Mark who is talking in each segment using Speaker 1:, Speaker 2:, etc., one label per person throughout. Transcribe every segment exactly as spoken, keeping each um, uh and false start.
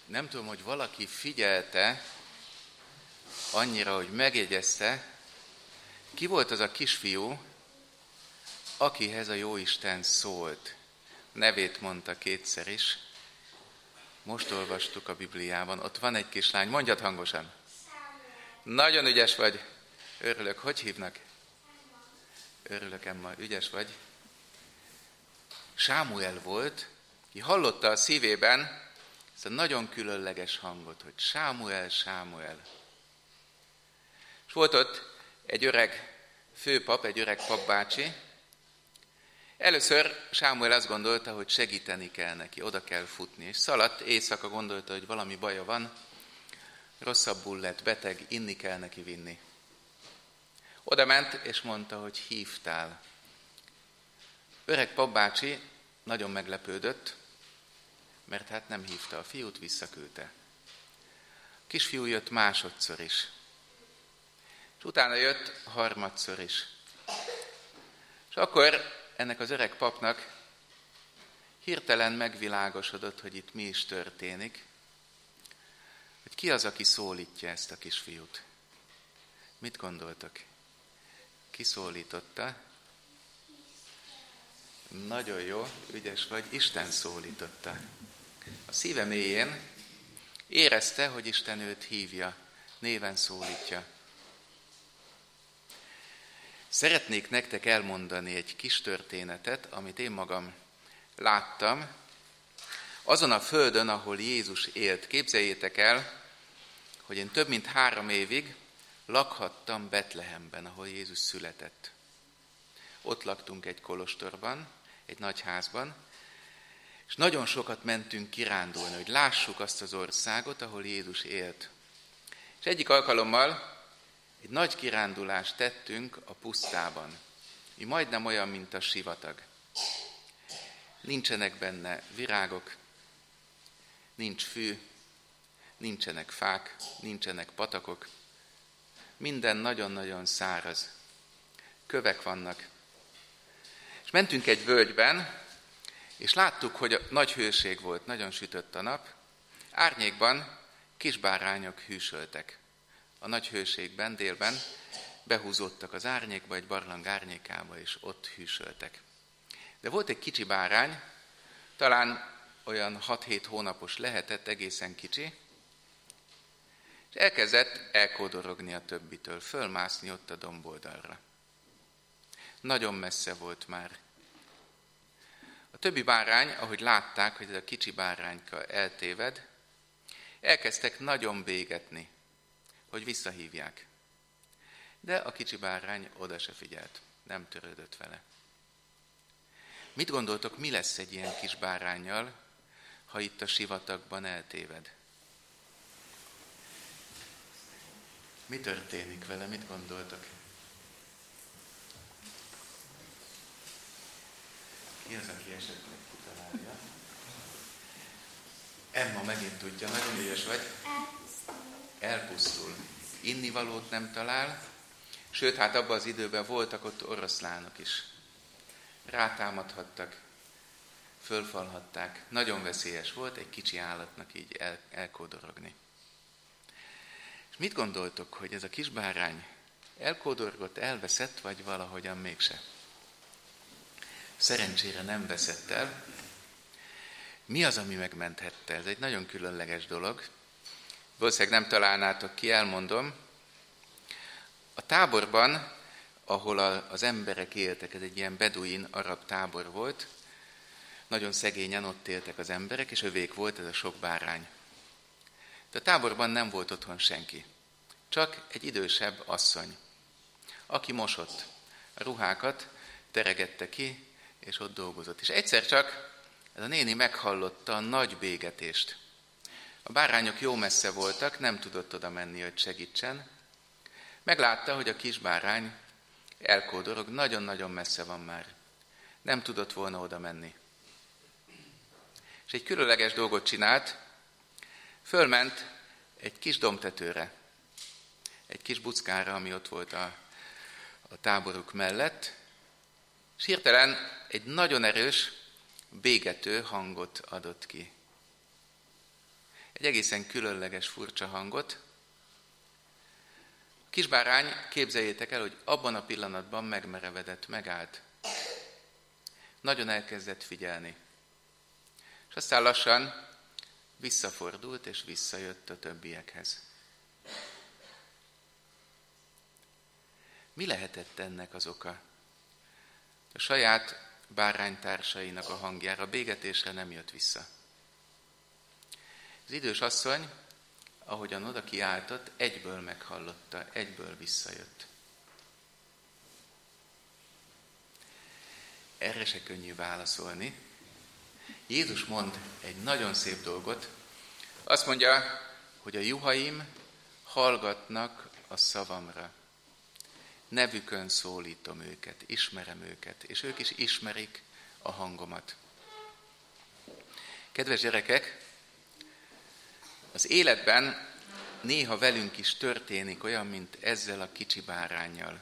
Speaker 1: Nem tudom, hogy valaki figyelte annyira, hogy megjegyezte, ki volt az a kisfiú, akihez a Jóisten szólt. Nevét mondta kétszer is. Most olvastuk a Bibliában. Ott van egy kislány. Mondjad hangosan. Nagyon ügyes vagy. Örülök. Hogy hívnak? Örülök, Emma. Ügyes vagy. Sámuel volt, ki hallotta a szívében ezt a nagyon különleges hangot, hogy Sámuel, Sámuel. És volt ott egy öreg főpap, egy öreg papbácsi. Először Sámuel azt gondolta, hogy segíteni kell neki, oda kell futni. És szaladt, éjszaka gondolta, hogy valami baja van, rosszabbul lett, beteg, inni kell neki vinni. Oda ment, és mondta, hogy hívtál. Öreg papbácsi nagyon meglepődött, mert hát nem hívta a fiút, visszaküldte. A kisfiú jött másodszor is. És utána jött harmadszor is. És akkor ennek az öreg papnak hirtelen megvilágosodott, hogy itt mi is történik, hogy ki az, aki szólítja ezt a kisfiút. Mit gondoltak? Ki szólította? Nagyon jó, ügyes vagy, Isten szólította. A szíve mélyén érezte, hogy Isten őt hívja, néven szólítja. Szeretnék nektek elmondani egy kis történetet, amit én magam láttam, azon a földön, ahol Jézus élt. Képzeljétek el, hogy én több mint három évig lakhattam Betlehemben, ahol Jézus született. Ott laktunk egy kolostorban, egy nagy házban, és nagyon sokat mentünk kirándulni, hogy lássuk azt az országot, ahol Jézus élt. És egyik alkalommal egy nagy kirándulást tettünk a pusztában. Így majdnem olyan, mint a sivatag. Nincsenek benne virágok, nincs fű, nincsenek fák, nincsenek patakok. Minden nagyon-nagyon száraz. Kövek vannak. És mentünk egy völgyben, és láttuk, hogy a nagy hőség volt, nagyon sütött a nap. Árnyékban kisbárányok hűsöltek. A nagy hőségben, délben behúzódtak az árnyékba, egy barlang árnyékába, és ott hűsöltek. De volt egy kicsi bárány, talán olyan hat-hét hónapos lehetett, egészen kicsi, és elkezdett elkódorogni a többitől, fölmászni ott a domboldalra. Nagyon messze volt már. A többi bárány, ahogy látták, hogy ez a kicsi bárányka eltéved, elkezdtek nagyon bégetni, hogy visszahívják. De a kicsi bárány oda se figyelt, nem törődött vele. Mit gondoltok, mi lesz egy ilyen kis báránnyal, ha itt a sivatagban eltéved? Mi történik vele, mit gondoltok? Ki az, aki esetleg kitalálja? Emma megint tudja, nagyon ügyes vagy. Elpusztul. Innivalót nem talál, sőt, hát abban az időben voltak ott oroszlánok is. Rátámadhattak, fölfalhatták. Nagyon veszélyes volt egy kicsi állatnak így el, elkódorogni. És mit gondoltok, hogy ez a kis bárány elkódorgott, elveszett, vagy valahogyan mégse? Szerencsére nem veszett el. Mi az, ami megmenthette? Ez egy nagyon különleges dolog. Valószínűleg nem találnátok ki, elmondom. A táborban, ahol a, az emberek éltek, ez egy ilyen beduin arab tábor volt, nagyon szegényen ott éltek az emberek, és övék volt ez a sok bárány. De a táborban nem volt otthon senki, csak egy idősebb asszony, aki mosott a ruhákat, teregette ki, és ott dolgozott. És egyszer csak ez a néni meghallotta a nagy bégetést. A bárányok jó messze voltak, nem tudott oda menni, hogy segítsen. Meglátta, hogy a kis bárány elkódorog, nagyon-nagyon messze van már. Nem tudott volna oda menni. És egy különleges dolgot csinált, fölment egy kis dombtetőre, egy kis buckára, ami ott volt a, a táboruk mellett, és hirtelen egy nagyon erős, bégető hangot adott ki. egy egészen különleges, furcsa hangot. A kisbárány, képzeljétek el, hogy abban a pillanatban megmerevedett, megállt. Nagyon elkezdett figyelni. És aztán lassan visszafordult és visszajött a többiekhez. Mi lehetett ennek az oka? A saját báránytársainak a hangjára, bégetésre nem jött vissza. Az idős asszony, ahogyan oda kiáltott, egyből meghallotta, egyből visszajött. Erre se könnyű válaszolni. Jézus mond egy nagyon szép dolgot. Azt mondja, hogy a juhaim hallgatnak a szavamra. Nevükön szólítom őket, ismerem őket, és ők is ismerik a hangomat. Kedves gyerekek, az életben néha velünk is történik olyan, mint ezzel a kicsi báránnyal.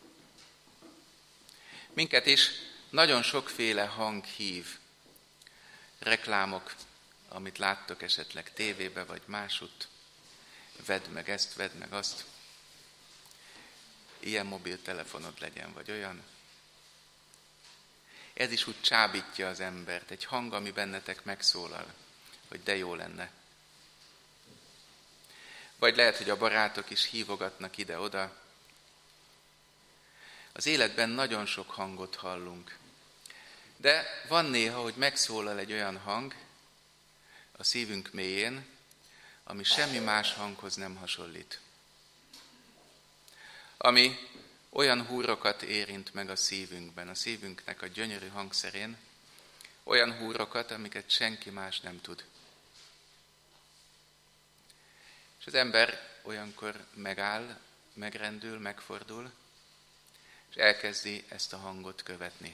Speaker 1: Minket is nagyon sokféle hang hív. Reklámok, amit láttok esetleg tévébe vagy másutt. Vedd meg ezt, vedd meg azt. Ilyen mobiltelefonod legyen, vagy olyan. Ez is úgy csábítja az embert. Egy hang, ami bennetek megszólal, hogy de jó lenne. Vagy lehet, hogy a barátok is hívogatnak ide-oda. Az életben nagyon sok hangot hallunk. De van néha, hogy megszólal egy olyan hang a szívünk mélyén, ami semmi más hanghoz nem hasonlít. Ami olyan húrokat érint meg a szívünkben, a szívünknek a gyönyörű hangszerén, olyan húrokat, amiket senki más nem tud. És az ember olyankor megáll, megrendül, megfordul, és elkezdi ezt a hangot követni.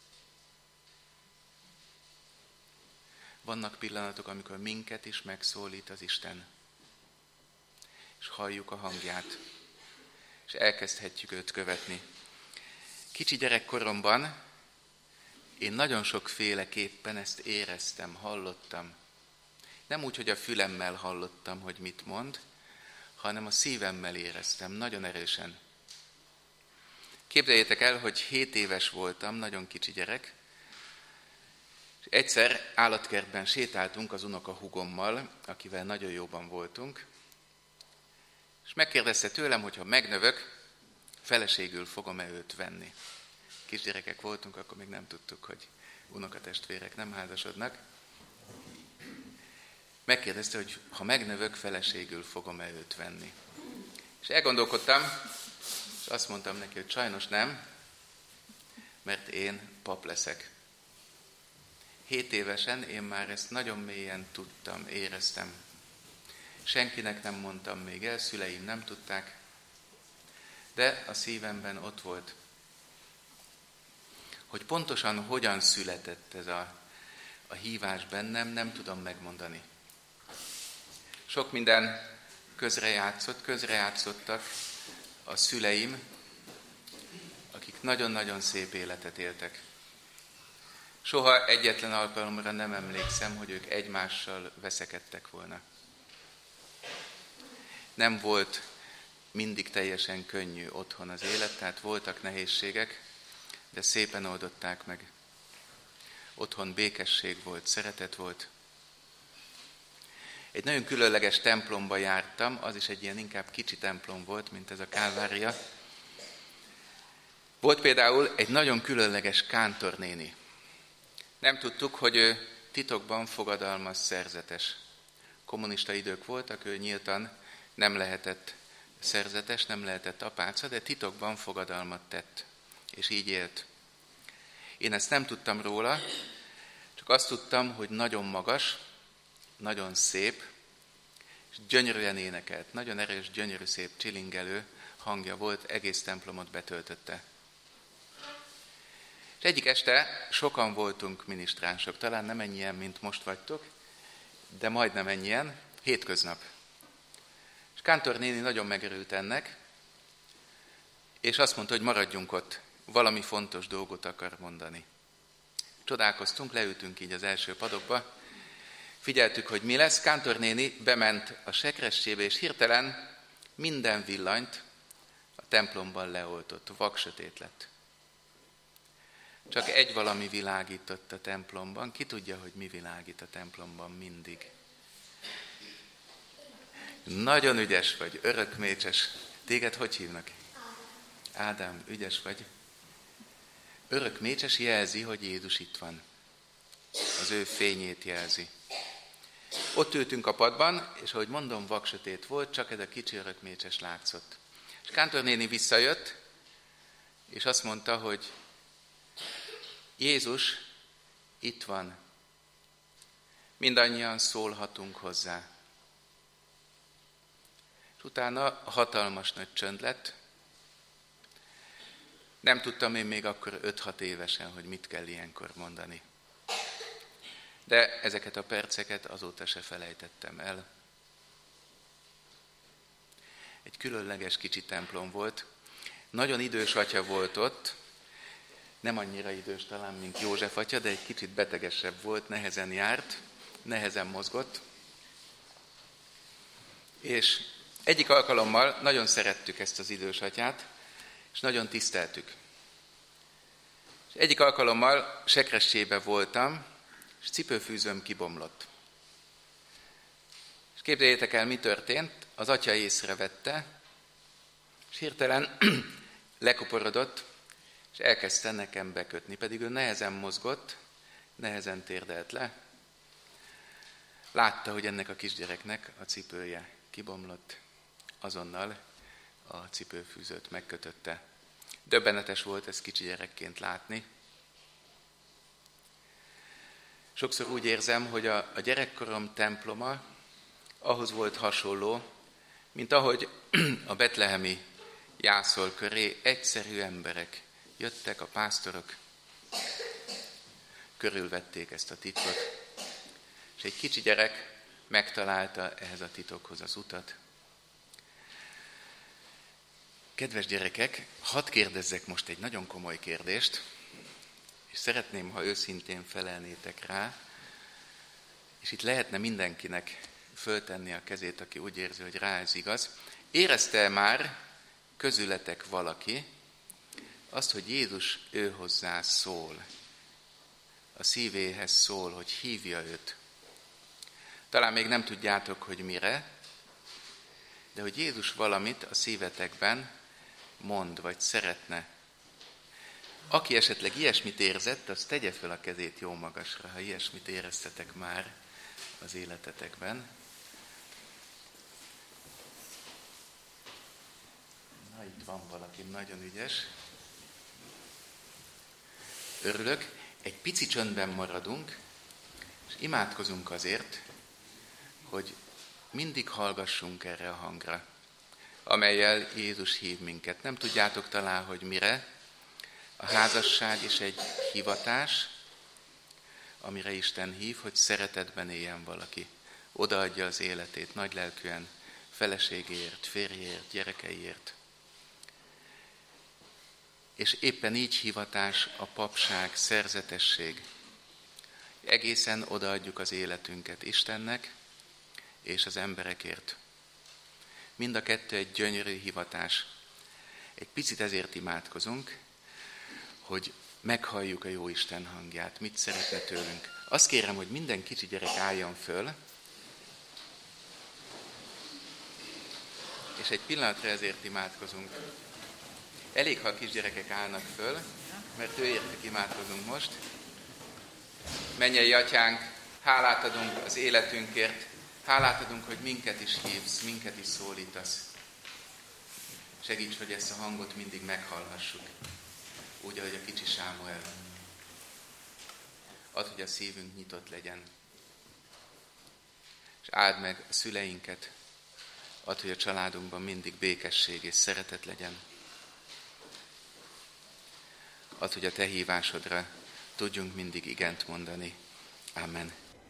Speaker 1: Vannak pillanatok, amikor minket is megszólít az Isten, és halljuk a hangját, és elkezdhetjük őt követni. Kicsi gyerekkoromban én nagyon sokféleképpen ezt éreztem, hallottam. Nem úgy, hogy a fülemmel hallottam, hogy mit mond, hanem a szívemmel éreztem, nagyon erősen. Képzeljétek el, hogy hét éves voltam, nagyon kicsi gyerek, és egyszer állatkertben sétáltunk az unokahúgommal, akivel nagyon jóban voltunk, és megkérdezte tőlem, hogy ha megnövök, feleségül fogom-e őt venni. Kisgyerekek voltunk, akkor még nem tudtuk, hogy unokatestvérek nem házasodnak. Megkérdezte, hogy ha megnövök, feleségül fogom-e őt venni. És elgondolkodtam, és azt mondtam neki, hogy sajnos nem, mert én pap leszek. Hét évesen én már ezt nagyon mélyen tudtam, éreztem. Senkinek nem mondtam még el, szüleim nem tudták, de a szívemben ott volt. Hogy pontosan hogyan született ez a, a hívás bennem, nem tudom megmondani. Sok minden közrejátszott, közrejátszottak a szüleim, akik nagyon-nagyon szép életet éltek. Soha egyetlen alkalomra nem emlékszem, hogy ők egymással veszekedtek volna. Nem volt mindig teljesen könnyű otthon az élet, tehát voltak nehézségek, de szépen oldották meg. Otthon békesség volt, szeretet volt. Egy nagyon különleges templomba jártam, az is egy ilyen inkább kicsi templom volt, mint ez a Kálvária. Volt például egy nagyon különleges kántornéni. Nem tudtuk, hogy ő titokban fogadalmaz szerzetes. Kommunista idők voltak, ő nyíltan nem lehetett szerzetes, nem lehetett apáca, de titokban fogadalmat tett, és így élt. Én ezt nem tudtam róla, csak azt tudtam, hogy nagyon magas, nagyon szép, és gyönyörűen énekelt. Nagyon erős, gyönyörű, szép, csilingelő hangja volt, egész templomot betöltötte. És egyik este sokan voltunk minisztránsok, talán nem ennyien, mint most vagytok, de majdnem ennyien, hétköznap. És Kántor néni nagyon megörült ennek, és azt mondta, hogy maradjunk ott, valami fontos dolgot akar mondani. Csodálkoztunk, leültünk így az első padokba, Figyeltük, hogy mi lesz. Kántor néni bement a sekressébe, és hirtelen minden villanyt a templomban leoltott, vaksötét lett. Csak egy valami világított a templomban. Ki tudja, hogy mi világít a templomban mindig? Nagyon ügyes vagy, örökmécses. Téged hogy hívnak? Ádám, ügyes vagy. Örökmécses jelzi, hogy Jézus itt van. Az ő fényét jelzi. Ott ültünk a padban, és ahogy mondom, vaksötét volt, csak ez a kicsi örökmécses látszott. És Kántor néni visszajött, és azt mondta, hogy Jézus itt van. Mindannyian szólhatunk hozzá. És utána hatalmas nagy csönd lett. Nem tudtam én még akkor öt-hat évesen, hogy mit kell ilyenkor mondani. De ezeket a perceket azóta se felejtettem el. Egy különleges kicsi templom volt. Nagyon idős atya volt ott. Nem annyira idős talán, mint József atya, de egy kicsit betegesebb volt, nehezen járt, nehezen mozgott. És egyik alkalommal nagyon szerettük ezt az idős atyát, és nagyon tiszteltük. És egyik alkalommal sekressébe voltam, és cipőfűzőm kibomlott. És képzeljétek el, mi történt. Az atya észrevette, és hirtelen lekuporodott, és elkezdte nekem bekötni, pedig ő nehezen mozgott, nehezen térdelt le. Látta, hogy ennek a kisgyereknek a cipője kibomlott, azonnal a cipőfűzőt megkötötte. Döbbenetes volt ezt kicsi gyerekként látni. Sokszor úgy érzem, hogy a, a gyerekkorom temploma ahhoz volt hasonló, mint ahogy a betlehemi jászol köré egyszerű emberek jöttek, a pásztorok, körülvették ezt a titkot, és egy kicsi gyerek megtalálta ehhez a titokhoz az utat. Kedves gyerekek, hadd kérdezzek most egy nagyon komoly kérdést, és szeretném, ha őszintén felelnétek rá, és itt lehetne mindenkinek föltenni a kezét, aki úgy érzi, hogy rá ez igaz. Érezte már közületek valaki azt, hogy Jézus ő hozzá szól, a szívéhez szól, hogy hívja őt. Talán még nem tudjátok, hogy mire, de hogy Jézus valamit a szívetekben mond, vagy szeretne. Aki esetleg ilyesmit érzett, az tegye fel a kezét jó magasra, ha ilyesmit éreztetek már az életetekben. Na, itt van valaki nagyon ügyes. Örülök, egy pici csöndben maradunk, és imádkozunk azért, hogy mindig hallgassunk erre a hangra, amellyel Jézus hív minket. Nem tudjátok talán, hogy mire. A házasság is egy hivatás, amire Isten hív, hogy szeretetben éljen valaki. Odaadja az életét nagylelkűen, feleségéért, férjéért, gyerekeiért. És éppen így hivatás a papság, szerzetesség. Egészen odaadjuk az életünket Istennek és az emberekért. Mind a kettő egy gyönyörű hivatás. Egy picit ezért imádkozunk, hogy meghalljuk a jó Isten hangját, mit szeretne tőlünk. Azt kérem, hogy minden kicsi gyerek álljon föl, és egy pillanatra ezért imádkozunk. Elég, ha a kisgyerekek állnak föl, mert őértük imádkozunk most. Mennyei Atyánk, hálát adunk az életünkért, hálát adunk, hogy minket is hívsz, minket is szólítasz. Segíts, hogy ezt a hangot mindig meghallhassuk, úgy, ahogy a kicsi Sámuel. Add, hogy a szívünk nyitott legyen. És áld meg a szüleinket, add, hogy a családunkban mindig békesség és szeretet legyen. Add, hogy a te hívásodra tudjunk mindig igent mondani. Amen.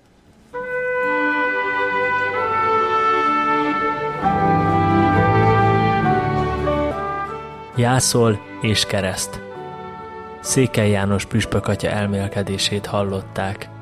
Speaker 2: Jászol és kereszt. Székely János püspök atya elmélkedését hallották.